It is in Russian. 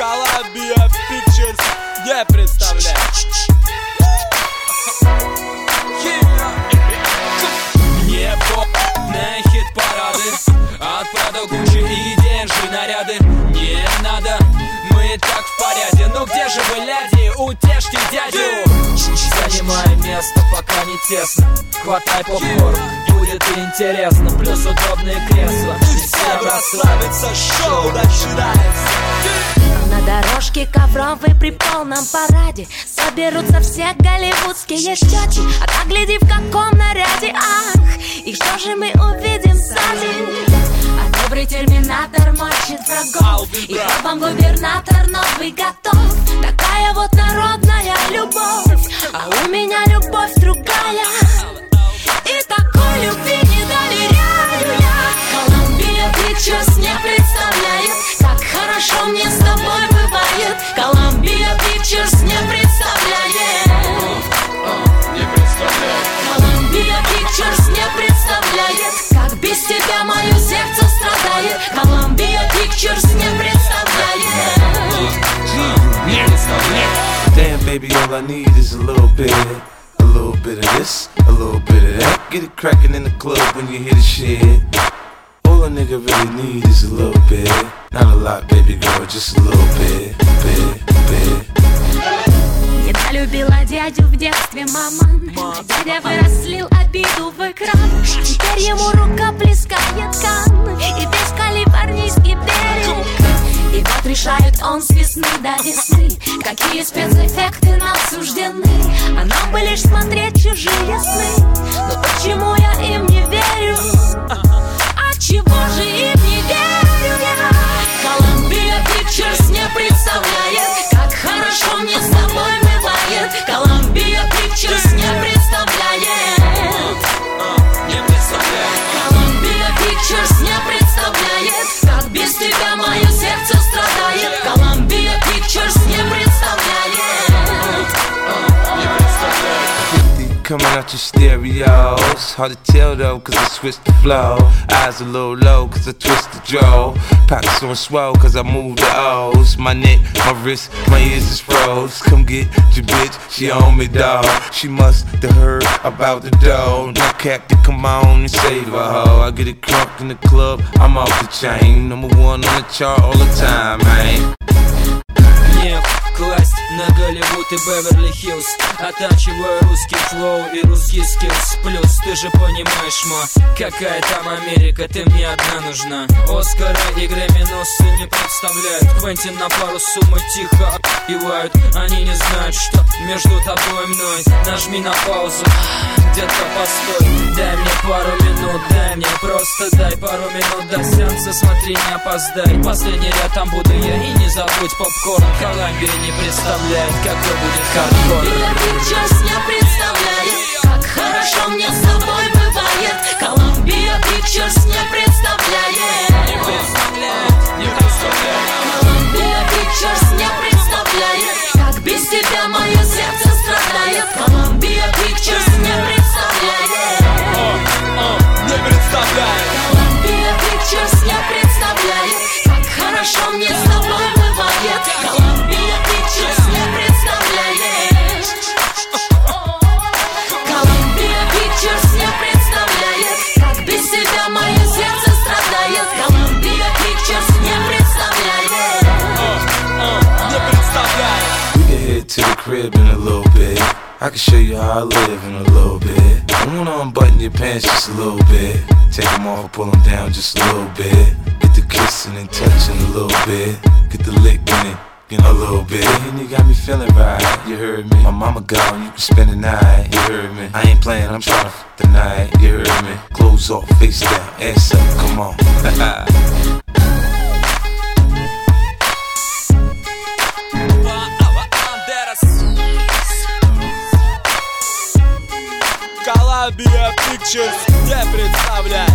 Columbia Pictures не представляет. Не на хит-парады, от Prada, Gucci и деньги наряды. Не надо, мы так в порядке. Ну где же вы, ляди, утешьте дядю. Занимай место, пока не тесно. Хватай попкорн, будет интересно. Плюс удобные кресла. Всем расслабиться, шоу начинается. На дорожке ковровой при полном параде соберутся все голливудские щеки. А так гляди, в каком наряде, ах, и что же мы увидим сзади? А добрый терминатор мочит врагов, и вам губернатор новый готов. Такая вот народная любовь, а у меня любовь другая. И такой любви не доверяю я. Columbia Pictures не представляет, как хорошо мне с тобой бывает. Columbia Pictures не представляет. Columbia Pictures не представляет, как без тебя мое сердце страдает. Columbia Pictures не представляет. Damn, baby, all I need is a little bit of this, a little bit of that. Get it crackin' in the club when you hear the shit. All a nigga really need is a little bit. Not a lot, baby girl, just a little bit. Недолюбила дядю в детстве мама. Дядя вырос, слил обиду в экран. Теперь ему рука плескает кан, и весь калифорнийский берег. И вот решает он с весны до весны, какие спецэффекты нам суждены. А нам бы лишь смотреть чужие сны. Но почему я им не верю? А чего же им не верю я? Columbia Pictures не представляет, как хорошо мне с тобой бывает. Columbia Pictures не представляет. Columbia Pictures не представляет, как без тебя мое сердце страдает. Columbia Pictures не представляет. Coming out your stereos. Hard to tell though, cause I switched the flow. Eyes a little low, cause I twist the jaw. Pockets on swole, cause I move the O's. My neck, my wrist, my ears is froze. Come get your bitch, she on me, dawg. She must have heard about the dough. No cap to come on and save her, ho. I get it crunk in the club, I'm off the chain. Number one on the chart all the time, man. Не класть на Голливуд и Беверли-Хиллз. Оттачиваю русский флоу и русский скиллс. Плюс ты же понимаешь, ма, какая там Америка, ты мне одна нужна. Оскара и Грэмми-носы не представляют. Квентин на пару суммы тихо отпивают. Они не знают, что между тобой и мной. Нажми на паузу, детка, постой. Дай мне пару минут, дай мне, просто дай пару минут до сеанса, смотри, не опоздай. Последний ряд, там буду я, и не забудь попкорн. Columbia не представляет, какой будет хардкор. Columbia Pictures не представляет, как хорошо мне с тобой бывает. Columbia Pictures не представляет. Columbia Pictures не представляет, как без тебя мое сердце страдает. Columbia Pictures не представляет. Не представляет. Columbia Pictures не представляет, как хорошо мне с тобой бывает. Columbia Pictures не представляет. Columbia Pictures не представляет, как без тебя мое сердце страдает. Columbia Pictures не представляет. Не представляет. We can head to the crib in a little bit. I can show you how I live in a little bit. I wanna unbutton your pants just a little bit. Take them off and pull them down just a little bit. Get the kissing and touching a little bit. Get the licking it. A little bit, and you got me feeling right, you heard me. My mama gone, you can spend the night, you heard me. I ain't playing, I'm trying to f the night, you heard me. Clothes off, face down, ass up, come on. Columbia Pictures не представляет.